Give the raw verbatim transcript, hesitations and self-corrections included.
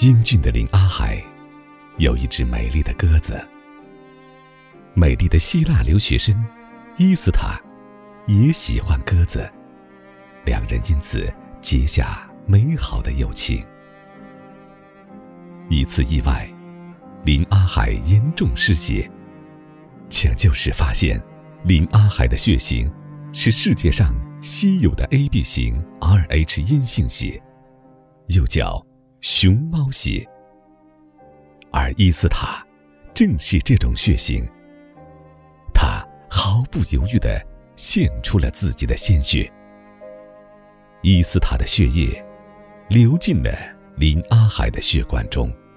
英俊的林阿海有一只美丽的鸽子。美丽的希腊留学生伊斯塔也喜欢鸽子，两人因此结下美好的友情。一次意外，林阿海严重失血，抢救时发现林阿海的血型是世界上稀有的 A B 型 R H 阴性血，又叫熊猫血。而伊斯塔正是这种血型，他毫不犹豫地献出了自己的鲜血。伊斯塔的血液流进了林阿海的血管中，